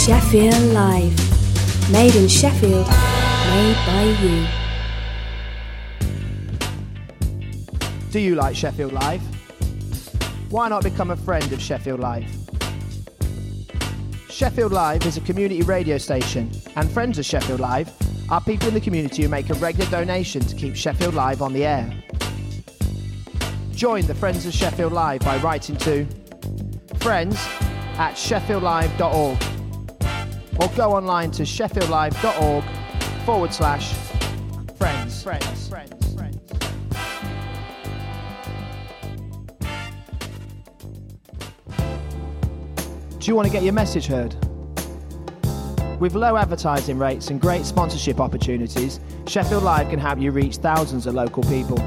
Sheffield Live. Made in Sheffield, made by you. Do you like Sheffield Live? Why not become a friend of Sheffield Live? Sheffield Live is a community radio station, and friends of Sheffield Live are people in the community who make a regular donation to keep Sheffield Live on the air. Join the Friends of Sheffield Live by writing to friends@sheffieldlive.org or go online to sheffieldlive.org/friends. Do you want to get your message heard? With low advertising rates and great sponsorship opportunities, Sheffield Live can help you reach thousands of local people.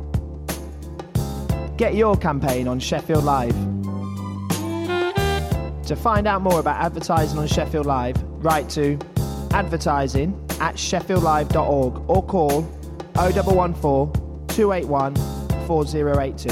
Get your campaign on Sheffield Live. To find out more about advertising on Sheffield Live, write to advertising@sheffieldlive.org or call 0114 281 4082.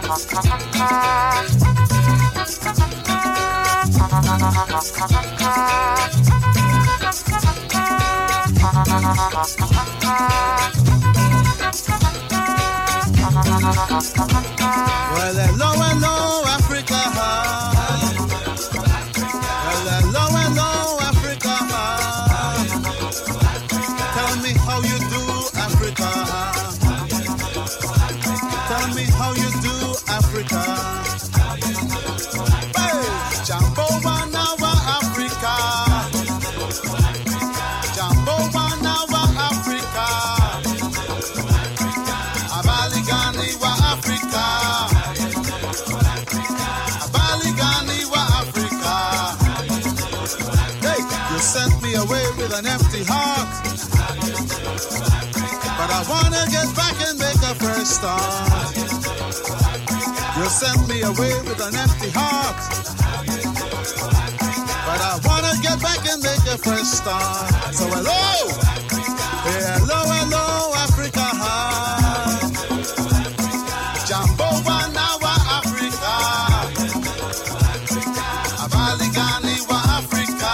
Well, hello, Africa. Well, hello, Africa. Tell me how you do, Africa. Tell me how you do, Africa. Hey, Jambo Banawa, Africa. Jambo Banawa, Africa. Abaligani wa Africa. Abaligani wa Africa. Hey, you sent me away with an empty heart, but I wanna get back and make a fresh start. You sent me away with an empty heart, but I wanna get back and make a fresh start. So hello, hey, hello, Africa. Jambo Banawa, Africa. Abaligani wa Africa.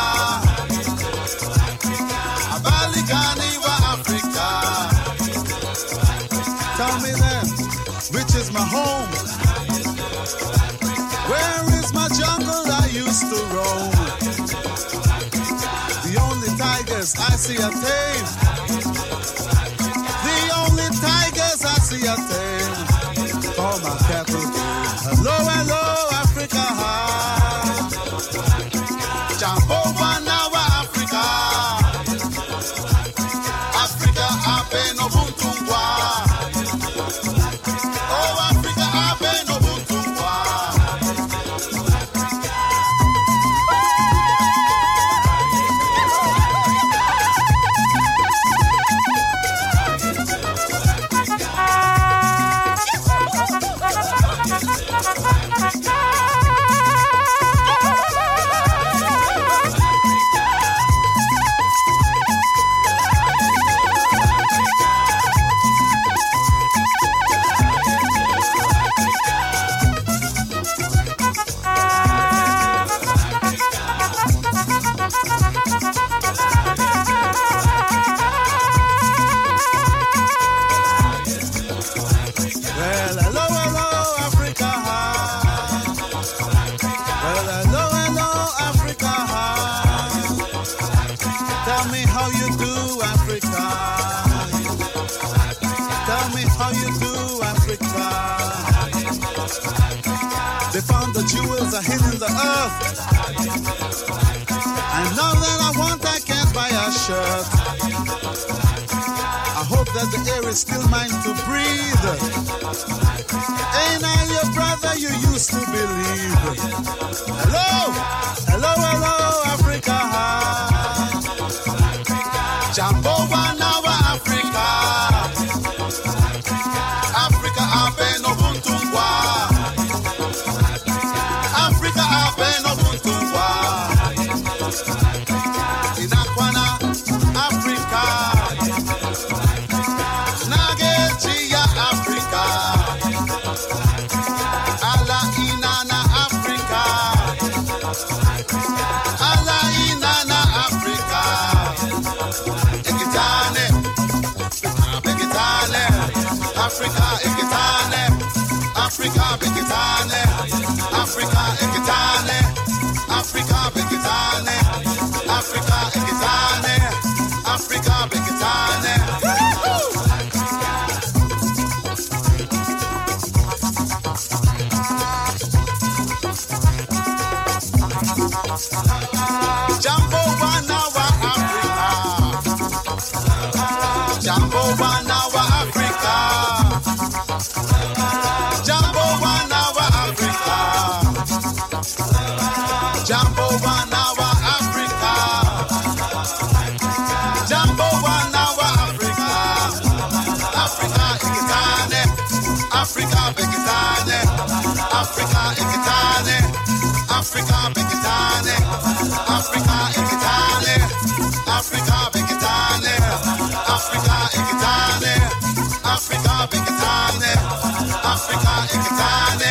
Abaligani wa Africa. Tell me then, which is my home? Where is my jungle I used to roam? The only tigers I see are tame. The only tigers I see are tame. For my cattle. Hello, Africa. Jambo Banawa, Africa. Africa, Abe no Buntungwa. Oh, Africa, Abe no Buntungwa. Well, hello, Africa. Well, hello, Africa. Tell me how you do, Africa. Tell me how you do, Africa. They found the jewels are hidden in the earth. And now that I want, I can't buy a shirt. I hope that the air is still mine to breathe. Ain't I your brother you used to believe? Hello, Africa. Jambo Banawa, Africa. Africa, Abe no Buntungwa. Africa, Abe no Buntungwa. Inakwana, Africa. Nagetia, Africa. Ala Inana, Africa. Ala Inana, Africa. Ekitane, Bekitane. Africa, Ekitane. Africa, Bekitane. Africa, Ekitane. Africa, Bekitane. Africa, Ekitane. Africa, Bekitane. Jambo Banawa, Africa. Jambo Banawa, Africa. Jambo Banawa, Africa. Jambo Banawa, Africa. Jambo Banawa, Africa. Africa, Ekitane. Africa, Bekitane. Africa, Ekitane. Africa, Bekitane. Africa, Ekitane. Africa, Bekitane. Africa, Ekitane. Africa, Bekitane. Africa, Ekitane.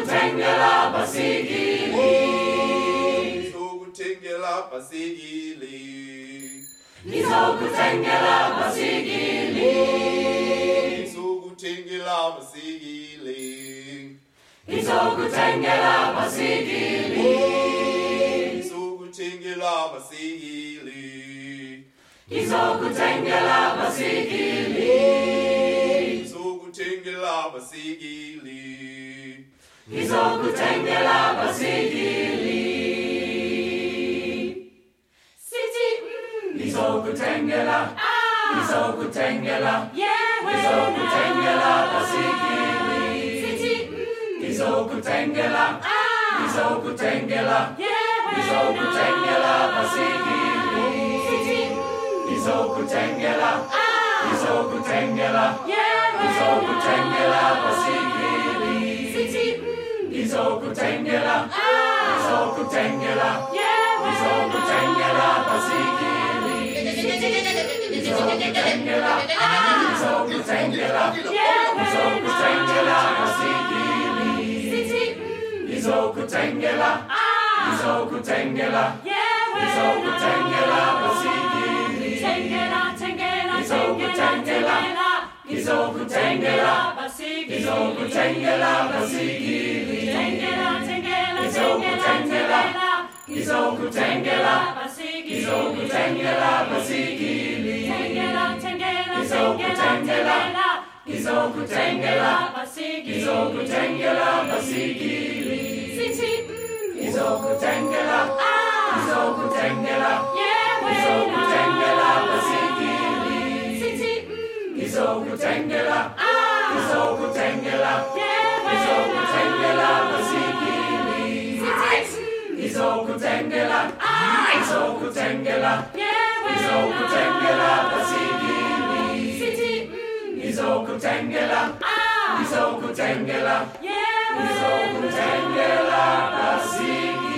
Izokutengela basigili. Izokutengela basigili. Izokutengela basigili. Izokutengela basigili. Izokutengela basigili. Izokutengela basigili. Izokutengela basigili. Izokutengela basigili. Izokutengela basigili. City Izokutengela. Izokutengela. Izokutengela basigili. City Izokutengela. Izokutengela. Izokutengela basigili. City Izokutengela. Izokutengela. Izokutengela basigili. City Izokutengela. Izokutengela. Izokutengela basigili. City Izokutengela. Izokutengela. Izokutengela basigili. City Izokutengela. Izokutengela. Izokutengela basigili. Tengela, tengela, Izokutengela. Izokutengela basigili. Izokutengela basigili. Tengela, tengela, Izokutengela. Izokutengela basigili. Izokutengela basigili. Tengela, tengela, Izokutengela. Izokutengela basigili. Izokutengela basigili. City Izokutengela. Izokutengela. Izokutengela basigili. City Izokutengela. Izokutengela. Izokutengela basigili. City Izokutengela. Izokutengela. Izokutengela basigili. City Izokutengela. Izokutengela. Izokutengela basigili.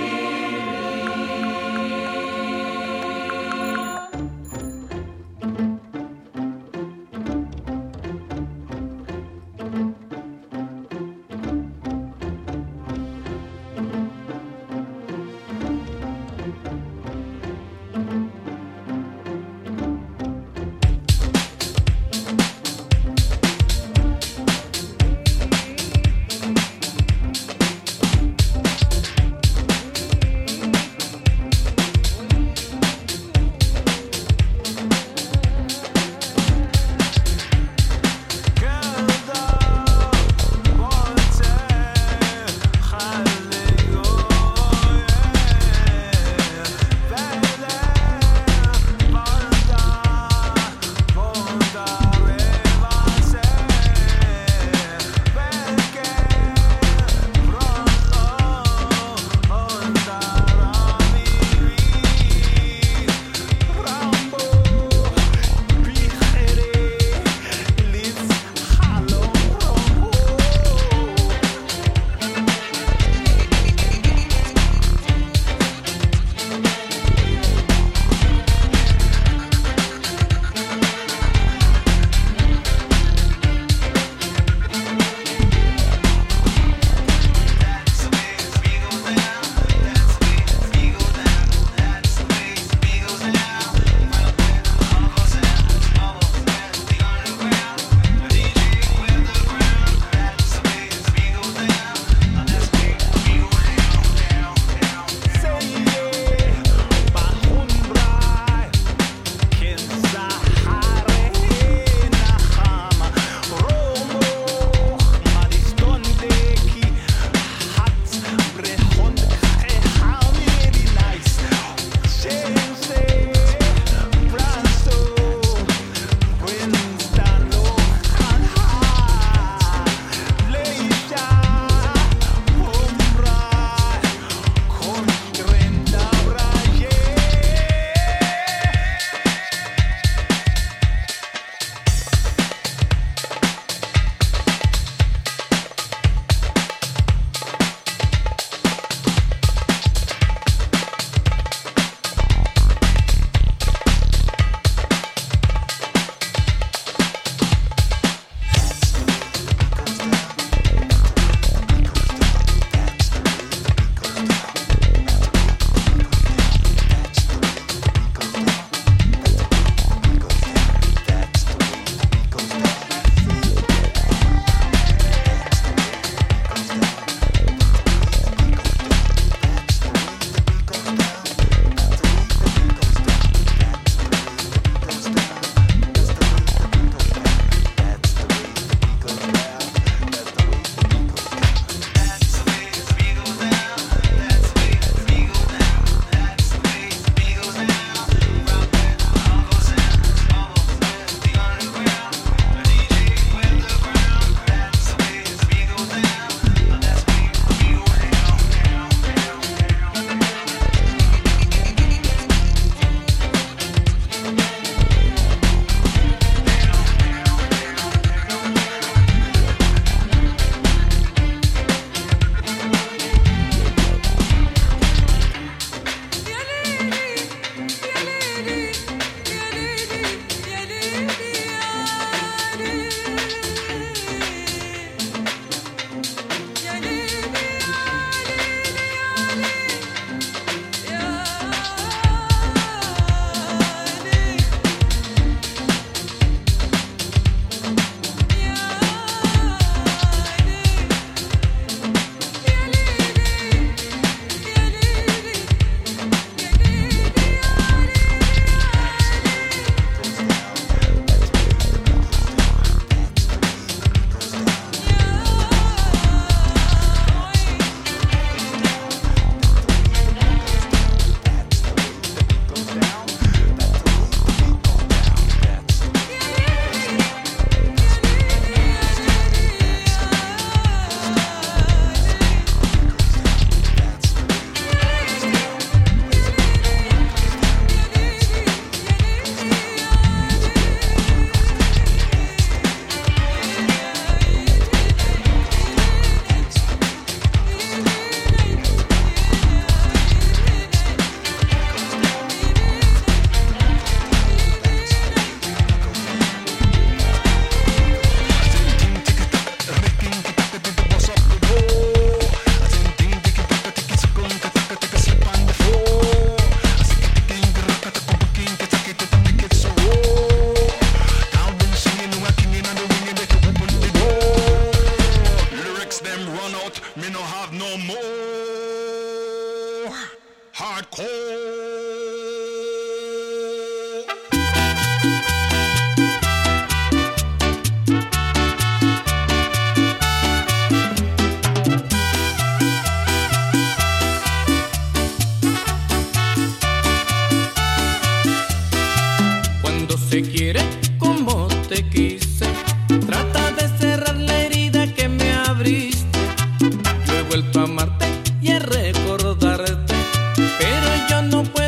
Cuando se quiere como te quise, trata de cerrar la herida que me abriste. Yo he vuelto a amarte y a recordarte, pero yo no puedo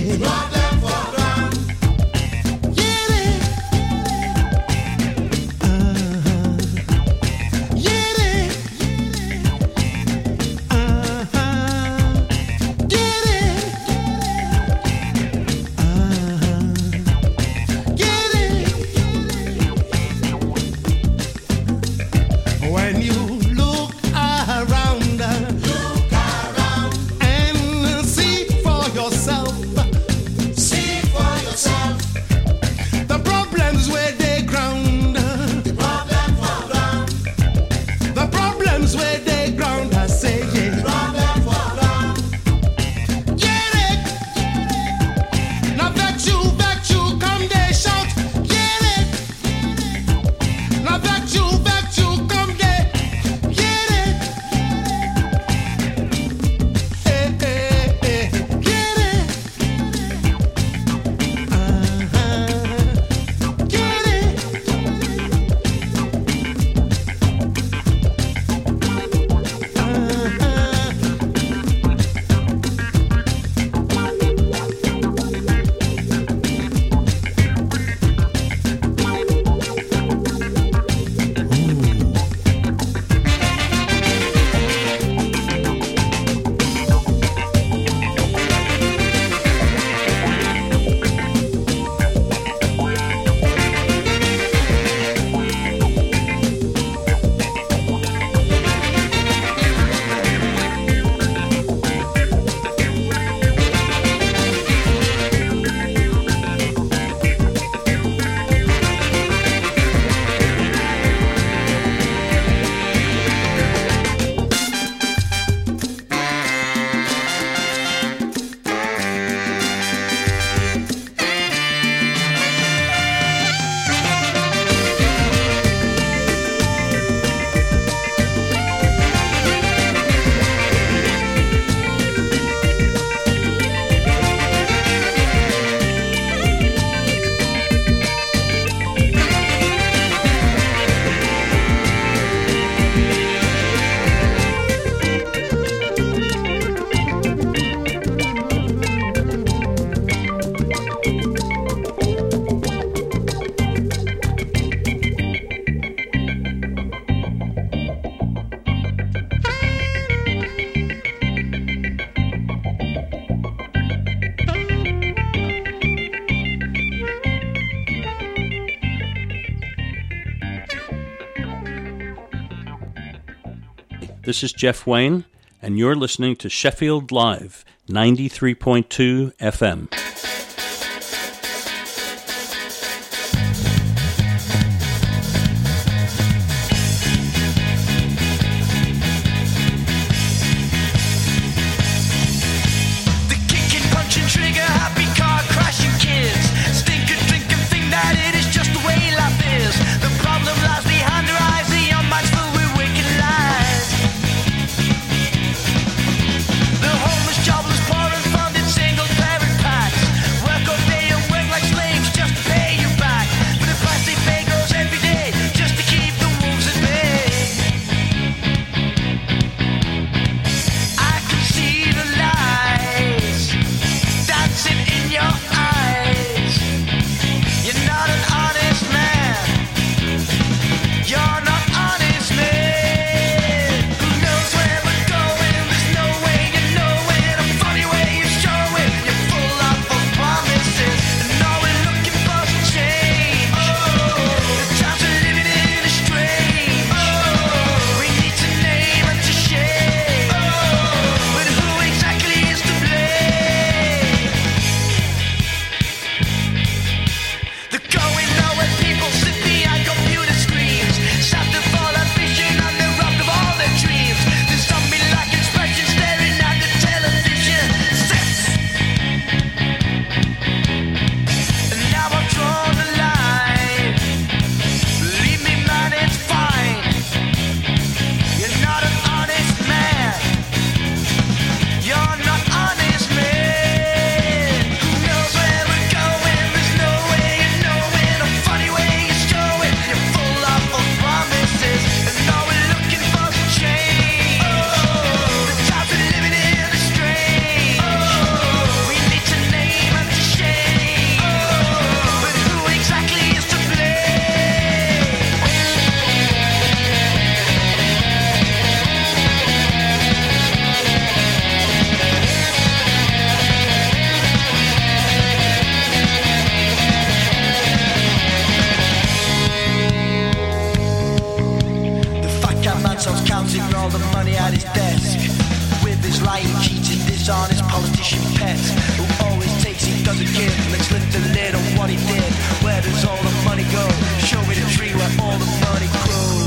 This is Jeff Wayne, and you're listening to Sheffield Live, 93.2 FM. Jobless, poor and funded, single parent packs. dishonest politician pets who always takes, he doesn't give. Let's lift the lid on what he did. Where does all the money go? Show me the tree where all the money grows.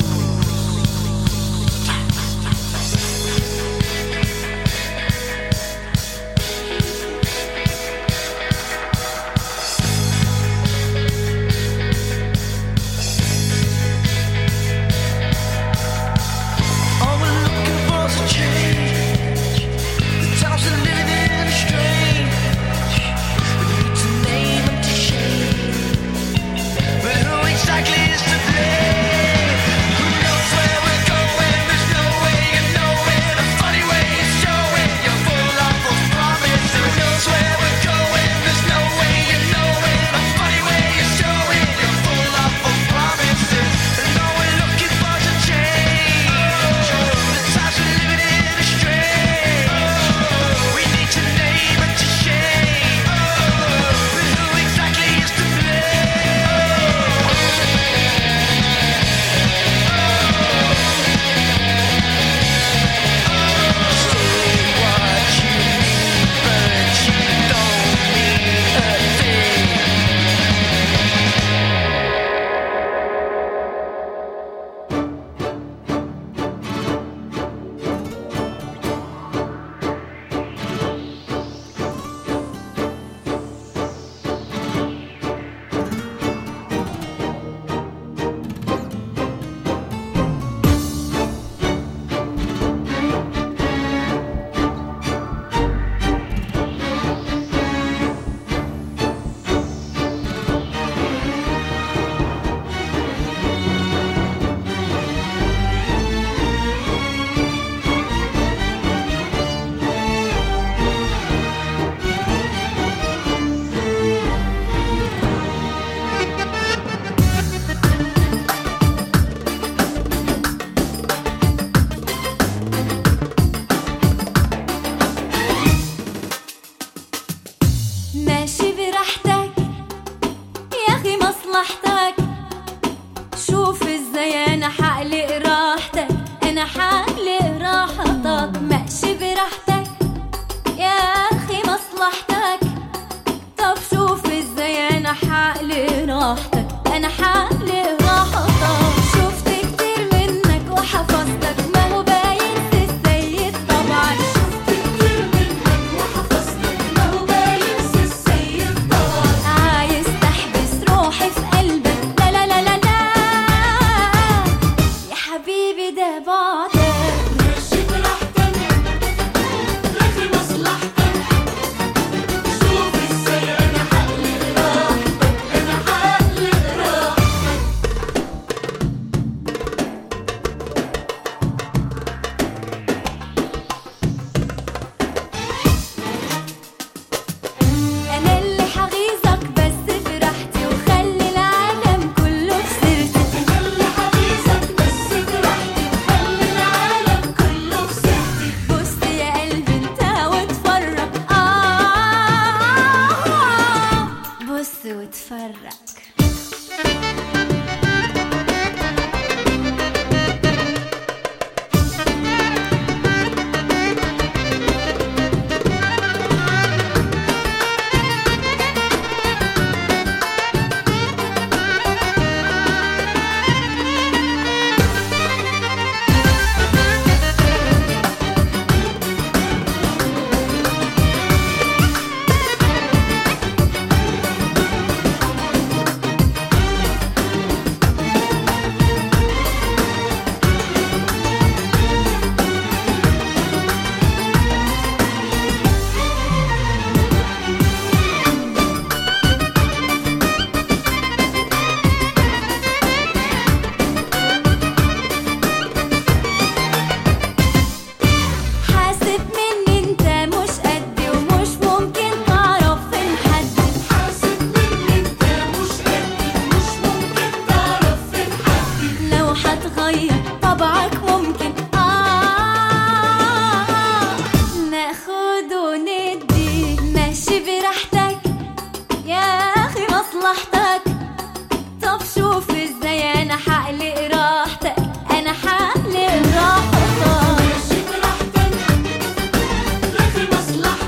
مصلحتك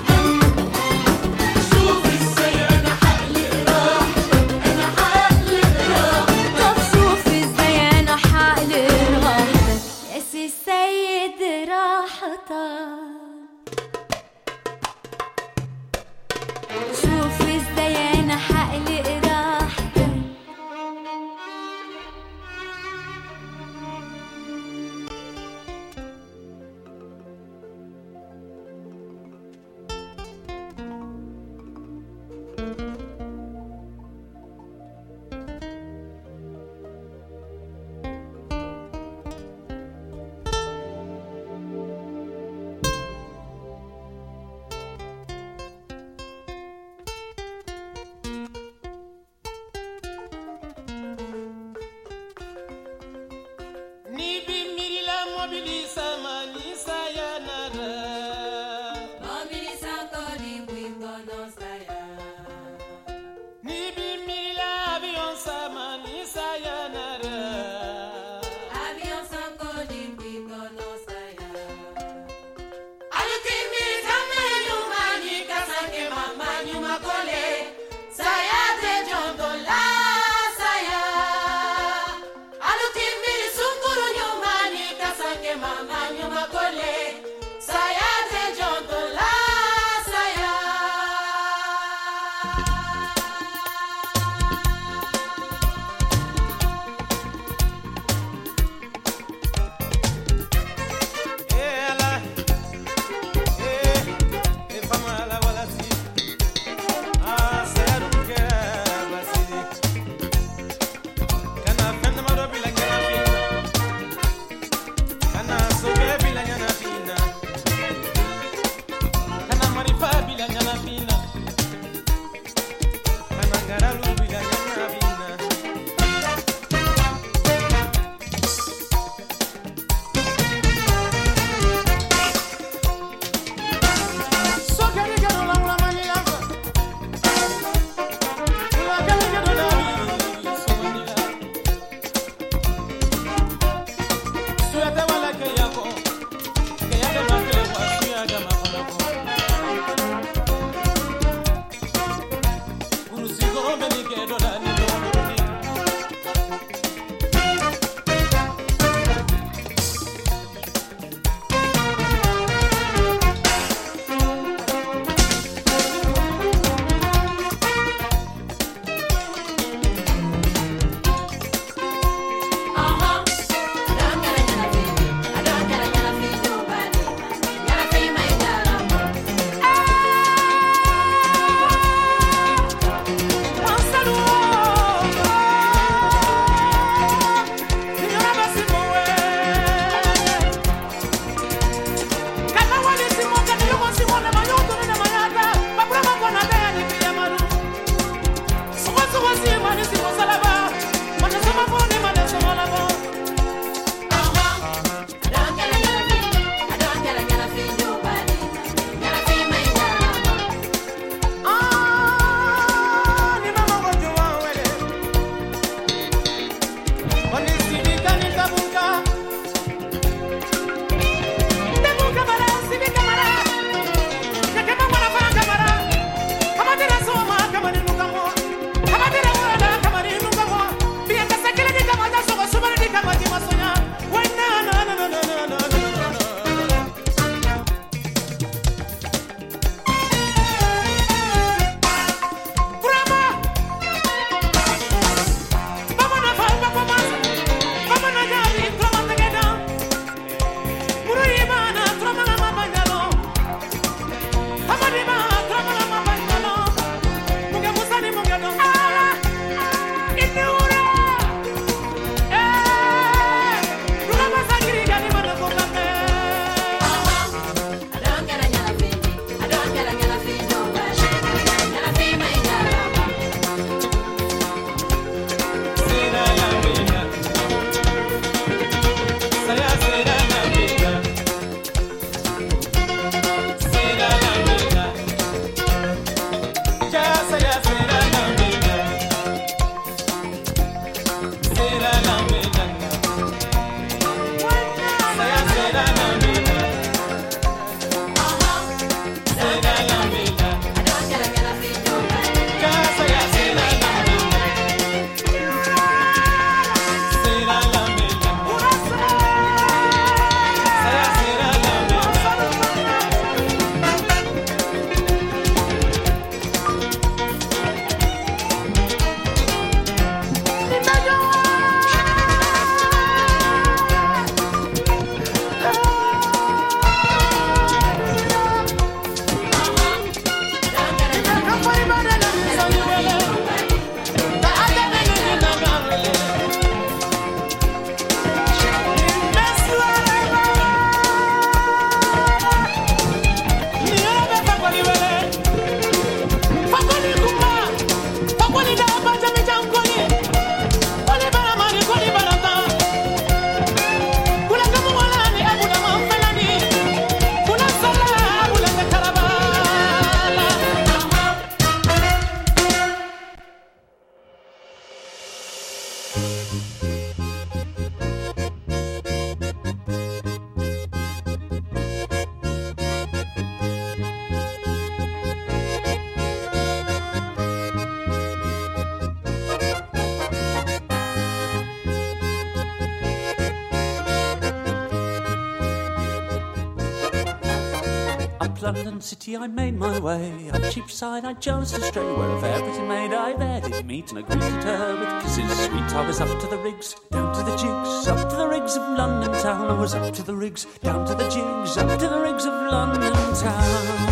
London City I made my way. Up Cheapside I chose to stray, where a fair pretty maid I there did meet, and I greeted her with kisses sweet. I was up to the rigs, down to the jigs, up to the rigs of London town. I was up to the rigs, down to the jigs, up to the rigs of London town.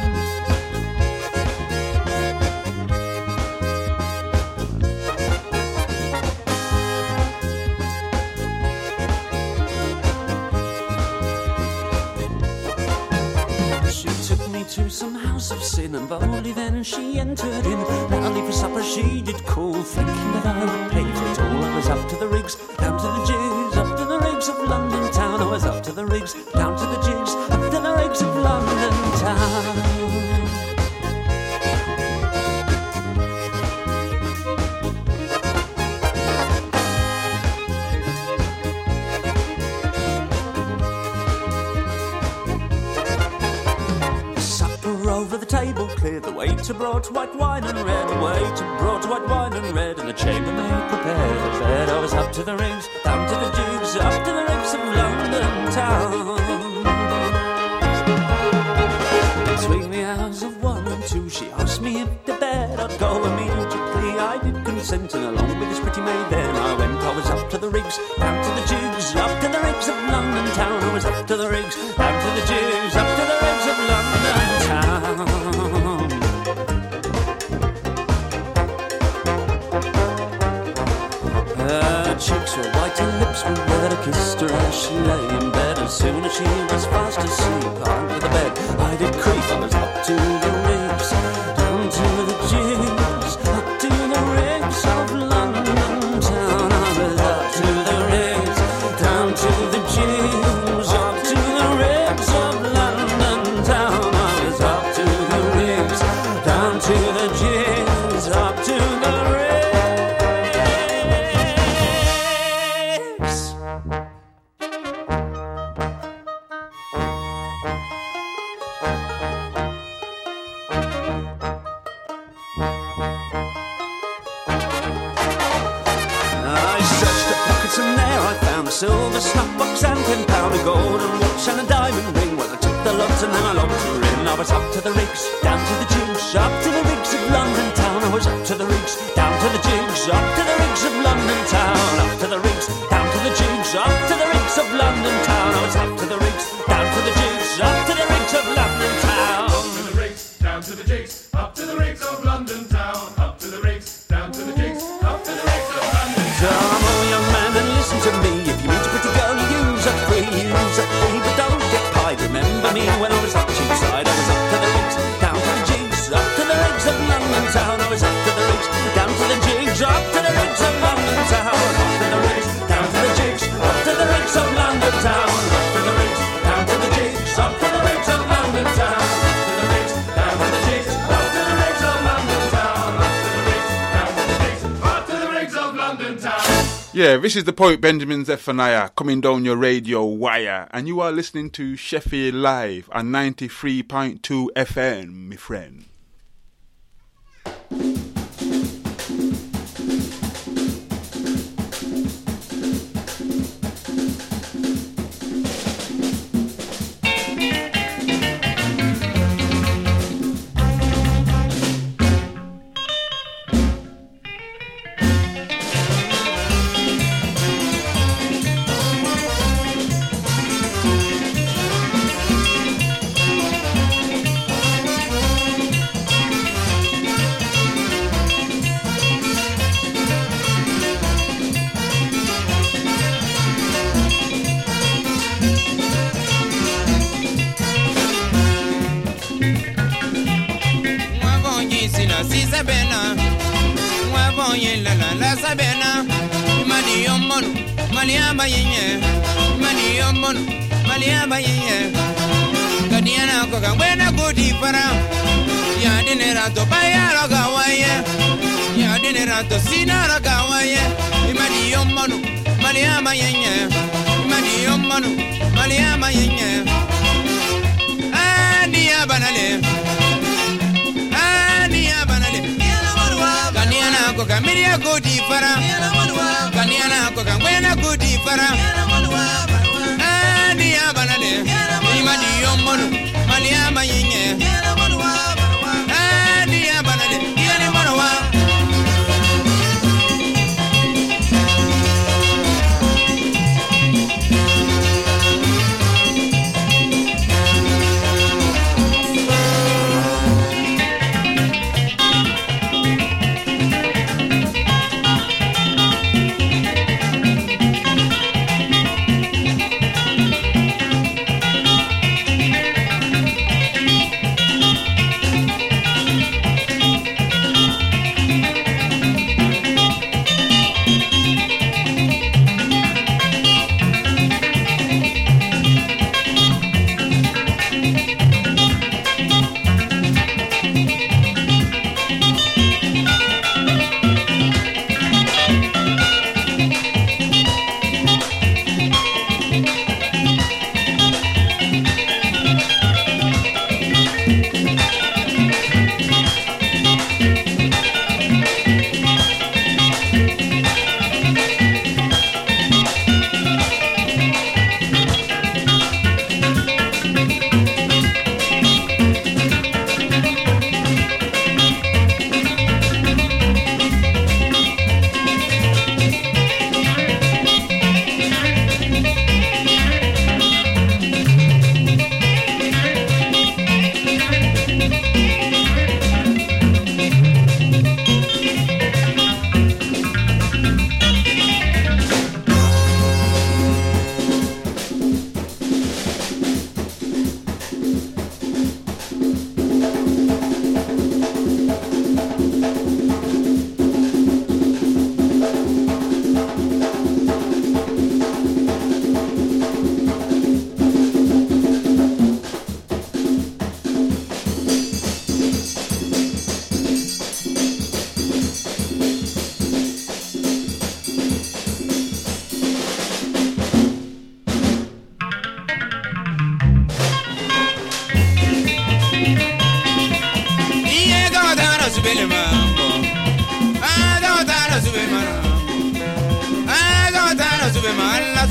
To some house of sin, and boldly then she entered in. Roundly for supper she did call, thinking that I would pay for it all. I was up to the rigs, down to the jigs, up to the rigs of London town. I was up to the rigs, down to the jigs, up to the rigs of London town. Table cleared, the waiter brought white wine and red. The waiter brought white wine and red, and the chambermaid prepared a bed. I was up to the rigs, down to the jigs, up to the rigs of London town. Between the hours of 1 and 2, she asked me if to bed I'd go immediately. I did consent, and along with this pretty maid then I went. I was up to the rigs, down to the jigs, up to the rigs of London town. I was up to the rigs, down to the jigs, up to the rigs of London town. Her cheeks were white, her lips were red. I kissed her as she lay in bed. As soon as she was fast asleep under the bed, I did creep. I was up to the rigs, down to the jigs, up to the rigs of London town. I was up to the rigs, down to the jigs, up to the rigs of London town. I was up to the rigs, down to the jigs, up to the rigs. Silver snuff-box and £10, a golden watch and a diamond ring. Well, I took the lot and then I locked her in. I was up to the rigs, down to the jigs, up to the rigs of London town. I was up to the rigs, down to the jigs, up to the rigs of London town. Up to the rigs, down to the jigs, up to the rigs of London town. I was up to the rigs, down to the jigs, up to the rigs of London town. Up to the rigs, down to the jigs, up to the rigs of London town. Up to the rigs, down to the jigs, up to the rigs of London town. Come on, young man, and listen to me. But don't get pied. Remember me when I was up Cheapside. I was up to the rigs, down to the jigs, up to the rigs of London town. I was up to the rigs, down to the jigs, up to the rigs of London town. Up to the rigs, down to the jigs, up to the rigs of London town. Up to the rigs, down to the jigs, up to the rigs of London town. Up to the rigs, down to the jigs, up to the rigs of London town. Up to the rigs, down to the jigs, up to the rigs of London town. Yeah, this is the poet Benjamin Zephaniah coming down your radio wire, and you are listening to Sheffield Live on 93.2 FM, my friend. Sabena, Mani Yomon, Maliama Yen, Mani Yomon, Maliama Yen, Gadiana Coca, when I go deeper, Yadinerato Bayaragawaye, Yadinerato Sinaragawaye, Mani Yomon, Maliama Yen, Mani Yomon, Maliama Yen, Adia Banale, Adia Banale. Kaniana ko kamiria ko di para Kaniana ko kangwena ko di para Ani abanale Imadi yomono Maliama yin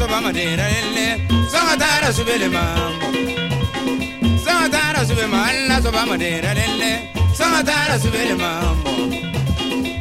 soba madera lele Sangatara subele mambo Sangatara subele mambo Sangatara subele mambo